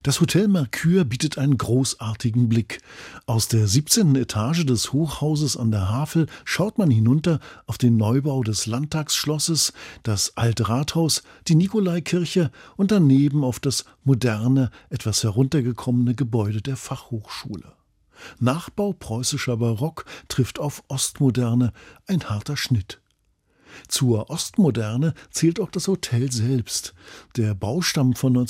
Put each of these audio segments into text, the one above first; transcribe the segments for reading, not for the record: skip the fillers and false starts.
Das Hotel Mercure bietet einen großartigen Blick. Aus der 17. Etage des Hochhauses an der Havel schaut man hinunter auf den Neubau des Landtagsschlosses, das alte Rathaus, die Nikolaikirche und daneben auf das moderne, etwas heruntergekommene Gebäude der Fachhochschule. Nachbau preußischer Barock trifft auf Ostmoderne, ein harter Schnitt. Zur Ostmoderne zählt auch das Hotel selbst. Der Bau stammt von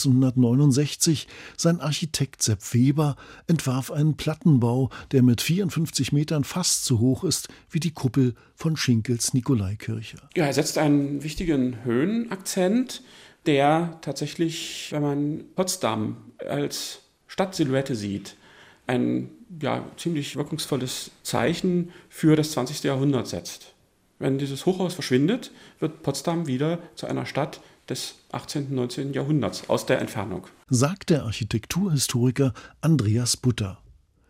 1969. Sein Architekt Sepp Weber entwarf einen Plattenbau, der mit 54 Metern fast so hoch ist wie die Kuppel von Schinkels Nikolaikirche. Ja, er setzt einen wichtigen Höhenakzent, der tatsächlich, wenn man Potsdam als Stadtsilhouette sieht, ein ziemlich wirkungsvolles Zeichen für das 20. Jahrhundert setzt. Wenn dieses Hochhaus verschwindet, wird Potsdam wieder zu einer Stadt des 18. und 19. Jahrhunderts aus der Entfernung, sagt der Architekturhistoriker Andreas Butter.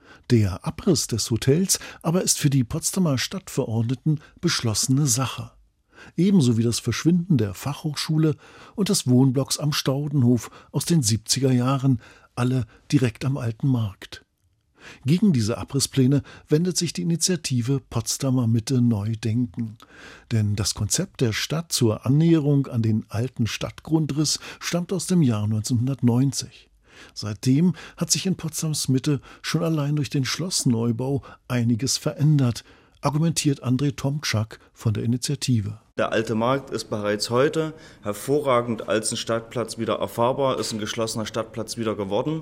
Der Abriss des Hotels aber ist für die Potsdamer Stadtverordneten beschlossene Sache. Ebenso wie das Verschwinden der Fachhochschule und des Wohnblocks am Staudenhof aus den 70er Jahren, alle direkt am Alten Markt. Gegen diese Abrisspläne wendet sich die Initiative Potsdamer Mitte neu denken. Denn das Konzept der Stadt zur Annäherung an den alten Stadtgrundriss stammt aus dem Jahr 1990. Seitdem hat sich in Potsdams Mitte schon allein durch den Schlossneubau einiges verändert, argumentiert André Tomczak von der Initiative. Der Alte Markt ist bereits heute hervorragend als ein Stadtplatz wieder erfahrbar, ist ein geschlossener Stadtplatz wieder geworden.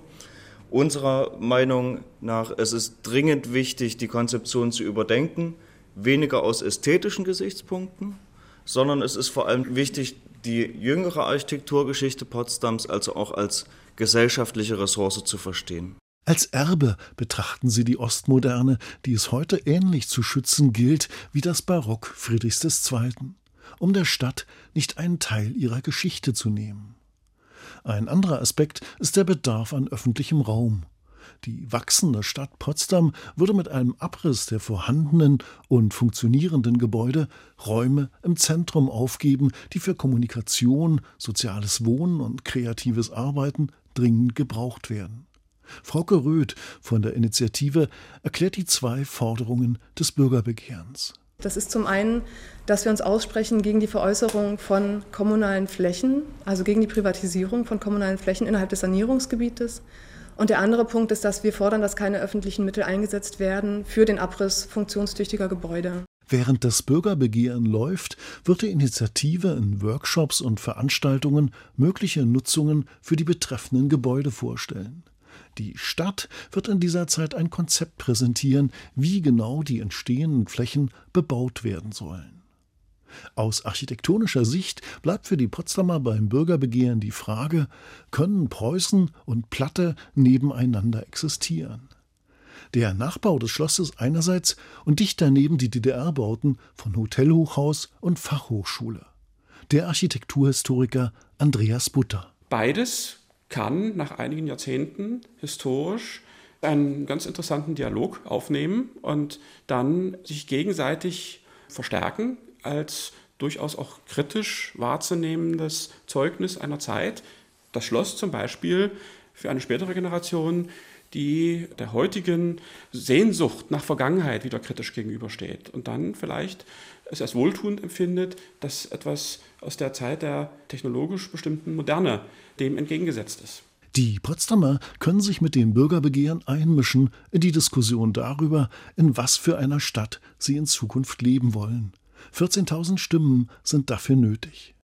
Unserer Meinung nach ist es dringend wichtig, die Konzeption zu überdenken, weniger aus ästhetischen Gesichtspunkten, sondern es ist vor allem wichtig, die jüngere Architekturgeschichte Potsdams also auch als gesellschaftliche Ressource zu verstehen. Als Erbe betrachten sie die Ostmoderne, die es heute ähnlich zu schützen gilt wie das Barock Friedrichs II., um der Stadt nicht einen Teil ihrer Geschichte zu nehmen. Ein anderer Aspekt ist der Bedarf an öffentlichem Raum. Die wachsende Stadt Potsdam würde mit einem Abriss der vorhandenen und funktionierenden Gebäude Räume im Zentrum aufgeben, die für Kommunikation, soziales Wohnen und kreatives Arbeiten dringend gebraucht werden. Frauke Röth von der Initiative erklärt die 2 Forderungen des Bürgerbegehrens. Das ist zum einen, dass wir uns aussprechen gegen die Veräußerung von kommunalen Flächen, also gegen die Privatisierung von kommunalen Flächen innerhalb des Sanierungsgebietes. Und der andere Punkt ist, dass wir fordern, dass keine öffentlichen Mittel eingesetzt werden für den Abriss funktionstüchtiger Gebäude. Während das Bürgerbegehren läuft, wird die Initiative in Workshops und Veranstaltungen mögliche Nutzungen für die betreffenden Gebäude vorstellen. Die Stadt wird in dieser Zeit ein Konzept präsentieren, wie genau die entstehenden Flächen bebaut werden sollen. Aus architektonischer Sicht bleibt für die Potsdamer beim Bürgerbegehren die Frage, können Preußen und Platte nebeneinander existieren? Der Nachbau des Schlosses einerseits und dicht daneben die DDR-Bauten von Hotelhochhaus und Fachhochschule. Der Architekturhistoriker Andreas Butter. Beides kann nach einigen Jahrzehnten historisch einen ganz interessanten Dialog aufnehmen und dann sich gegenseitig verstärken als durchaus auch kritisch wahrzunehmendes Zeugnis einer Zeit. Das Schloss zum Beispiel für eine spätere Generation, die der heutigen Sehnsucht nach Vergangenheit wieder kritisch gegenübersteht und dann vielleicht es als wohltuend empfindet, dass etwas aus der Zeit der technologisch bestimmten Moderne dem entgegengesetzt ist. Die Potsdamer können sich mit dem Bürgerbegehren einmischen in die Diskussion darüber, in was für einer Stadt sie in Zukunft leben wollen. 14.000 Stimmen sind dafür nötig.